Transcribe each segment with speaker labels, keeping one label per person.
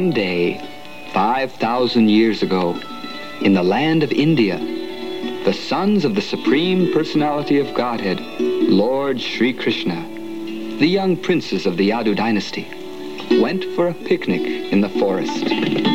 Speaker 1: One day, 5,000 years ago, in the land of India, the sons of the Supreme Personality of Godhead, Lord Sri Krishna, the young princes of the Yadu dynasty, went for a picnic in the forest.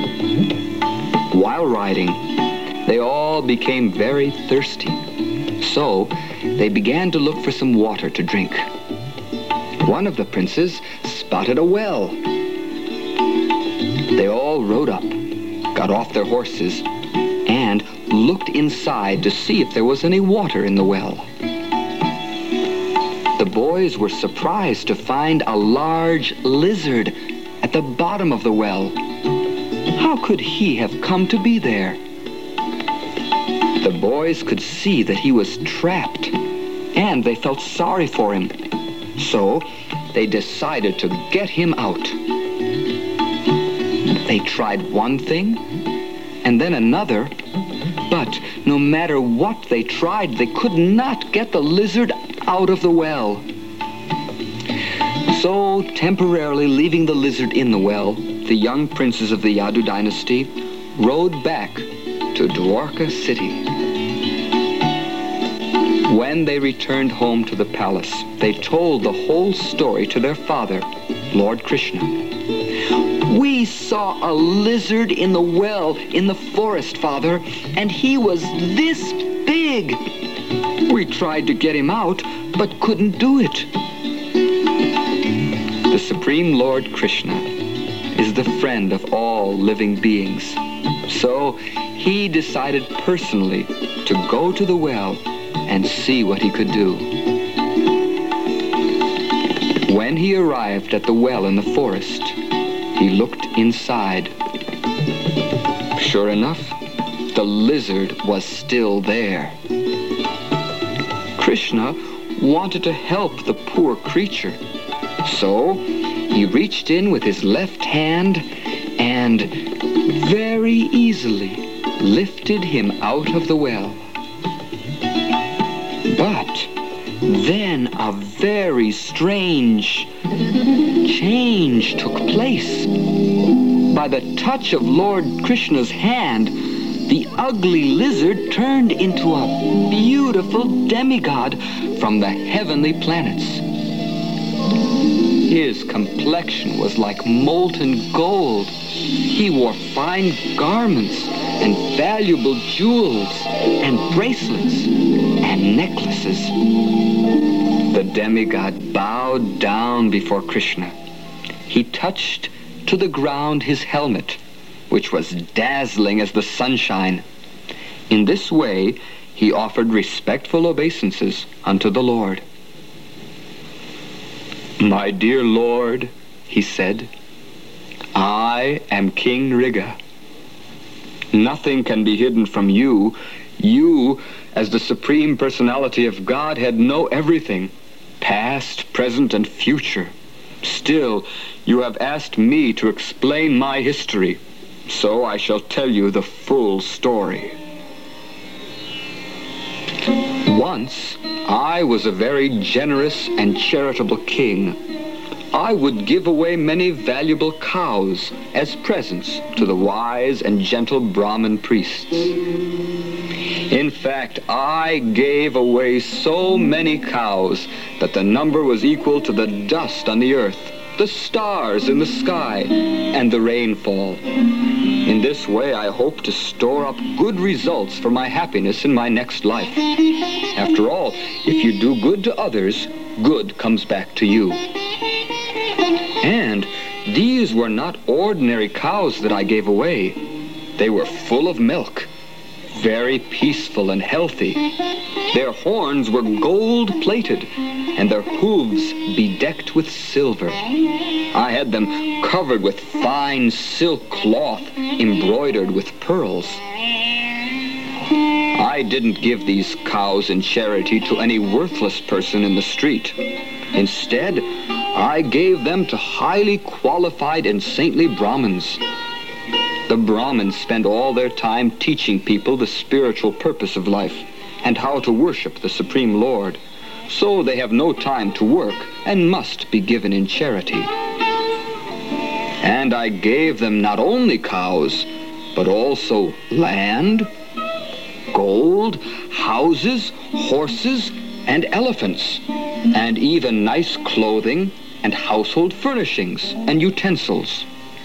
Speaker 1: While riding, they all became very thirsty, so they began to look for some water to drink. One of the princes spotted a well. They all rode up, got off their horses, and looked inside to see if there was any water in the well. The boys were surprised to find a large lizard at the bottom of the well. How could he have come to be there? The boys could see that he was trapped, and they felt sorry for him. So they decided to get him out. They tried one thing, and then another, but no matter what they tried, they could not get the lizard out of the well. So, temporarily leaving the lizard in the well, the young princes of the Yadu dynasty rode back to Dwarka city. When they returned home to the palace, they told the whole story to their father, Lord Krishna. "We saw a lizard in the well in the forest, Father, and he was this big. We tried to get him out, but couldn't do it." The Supreme Lord Krishna is the friend of all living beings. So he decided personally to go to the well and see what he could do. When he arrived at the well in the forest, he looked inside. Sure enough, the lizard was still there. Krishna wanted to help the poor creature, so he reached in with his left hand and very easily lifted him out of the well. But then a very strange change took place. By the touch of Lord Krishna's hand, the ugly lizard turned into a beautiful demigod from the heavenly planets. His complexion was like molten gold. He wore fine garments and valuable jewels and bracelets and necklaces. The demigod bowed down before Krishna. He touched to the ground his helmet, which was dazzling as the sunshine. In this way, he offered respectful obeisances unto the Lord. "My dear Lord," he said, "I am King Riga. Nothing can be hidden from you. You, as the Supreme Personality of Godhead, know everything, past, present, and future. Still, you have asked me to explain my history, so I shall tell you the full story. Once, I was a very generous and charitable king. I would give away many valuable cows as presents to the wise and gentle Brahmin priests. In fact, I gave away so many cows that the number was equal to the dust on the earth, the stars in the sky, and the rainfall. In this way, I hope to store up good results for my happiness in my next life. After all, if you do good to others, good comes back to you. And these were not ordinary cows that I gave away. They were full of milk, very peaceful and healthy. Their horns were gold-plated, and their hooves bedecked with silver. I had them covered with fine silk cloth embroidered with pearls. I didn't give these cows in charity to any worthless person in the street. Instead, I gave them to highly qualified and saintly Brahmins. The Brahmins spend all their time teaching people the spiritual purpose of life and how to worship the Supreme Lord. So they have no time to work and must be given in charity. And I gave them not only cows, but also land, gold, houses, horses, and elephants, and even nice clothing and household furnishings and utensils.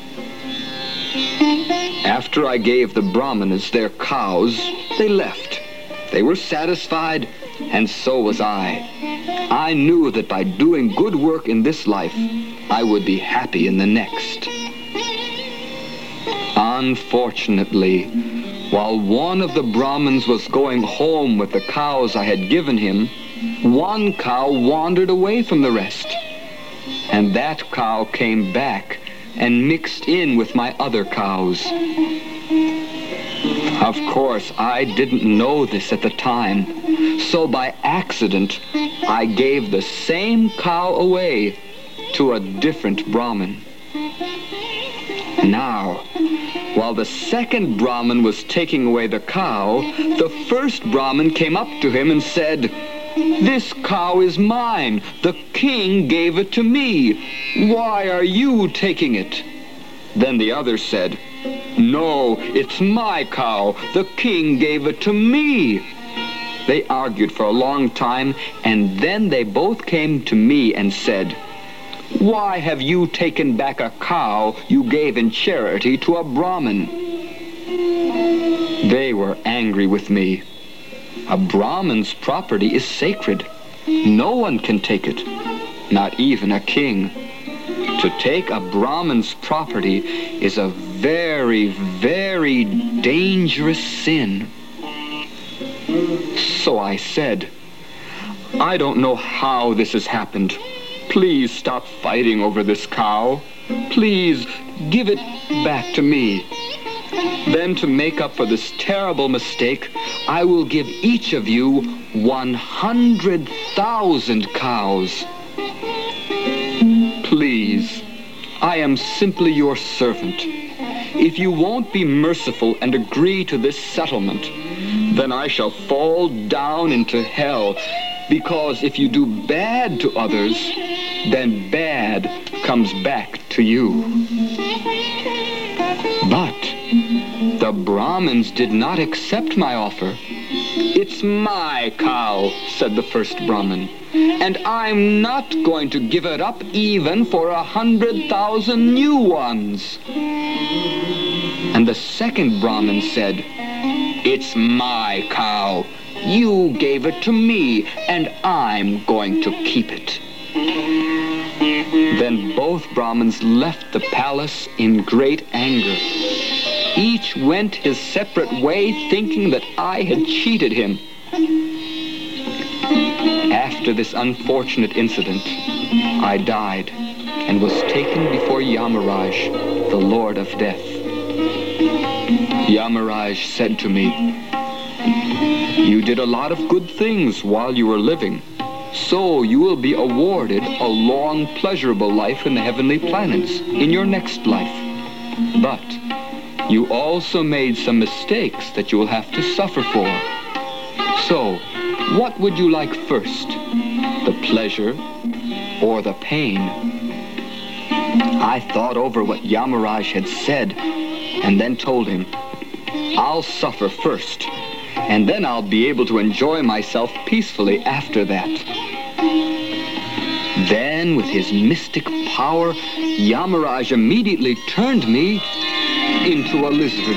Speaker 1: After I gave the Brahmanas their cows, they left. They were satisfied, and so was I. I knew that by doing good work in this life, I would be happy in the next. Unfortunately, while one of the Brahmins was going home with the cows I had given him, one cow wandered away from the rest. And that cow came back and mixed in with my other cows. Of course, I didn't know this at the time, so by accident, I gave the same cow away to a different Brahmin. Now, while the second Brahmin was taking away the cow, the first Brahmin came up to him and said, "This cow is mine. The king gave it to me. Why are you taking it?" Then the other said, "No, it's my cow. The king gave it to me." They argued for a long time, and then they both came to me and said, "Why have you taken back a cow you gave in charity to a Brahmin?" They were angry with me. A Brahmin's property is sacred. No one can take it, not even a king. To take a Brahmin's property is a very, very dangerous sin. So I said, "I don't know how this has happened. Please stop fighting over this cow. Please give it back to me. Then to make up for this terrible mistake, I will give each of you 100,000 cows. Please, I am simply your servant. If you won't be merciful and agree to this settlement, then I shall fall down into hell, because if you do bad to others, then bad comes back to you." But the Brahmins did not accept my offer. "It's my cow," said the first Brahmin, "and I'm not going to give it up even for 100,000 new ones." And the second Brahmin said, "It's my cow. You gave it to me, and I'm going to keep it." Then both Brahmins left the palace in great anger. Each went his separate way, thinking that I had cheated him. After this unfortunate incident, I died and was taken before Yamaraj, the Lord of Death. Yamaraj said to me, "You did a lot of good things while you were living, so you will be awarded a long, pleasurable life in the heavenly planets in your next life. But you also made some mistakes that you will have to suffer for. So, what would you like first, the pleasure or the pain?" I thought over what Yamaraj had said and then told him, "I'll suffer first, and then I'll be able to enjoy myself peacefully after that." Then, with his mystic power, Yamaraj immediately turned me into a lizard.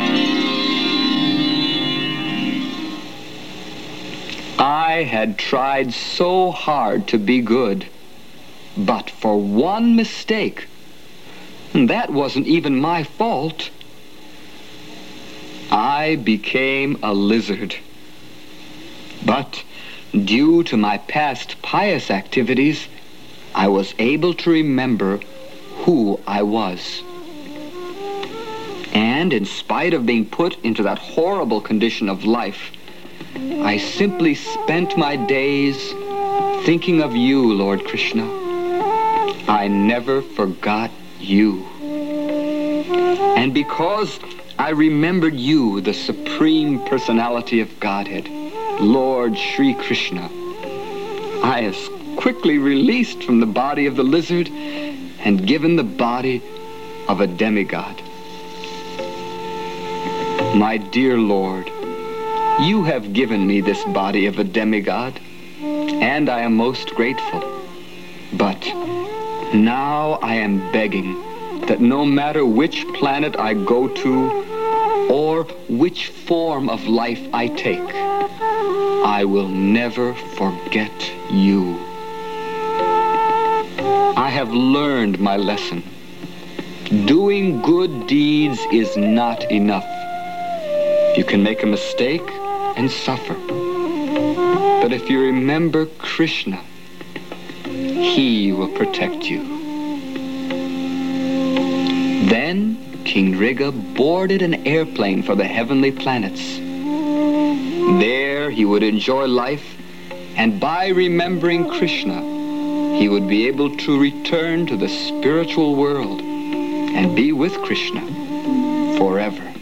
Speaker 1: I had tried so hard to be good, but for one mistake, that wasn't even my fault, I became a lizard. But due to my past pious activities, I was able to remember who I was. And in spite of being put into that horrible condition of life, I simply spent my days thinking of you, Lord Krishna. I never forgot you. And because I remembered you, the Supreme Personality of Godhead, Lord Sri Krishna, I was quickly released from the body of the lizard and given the body of a demigod. My dear Lord, you have given me this body of a demigod, and I am most grateful. But now I am begging that no matter which planet I go to or which form of life I take, I will never forget you. I have learned my lesson. Doing good deeds is not enough. You can make a mistake and suffer. But if you remember Krishna, he will protect you. Then King Riga boarded an airplane for the heavenly planets. There he would enjoy life, and by remembering Krishna, he would be able to return to the spiritual world and be with Krishna forever.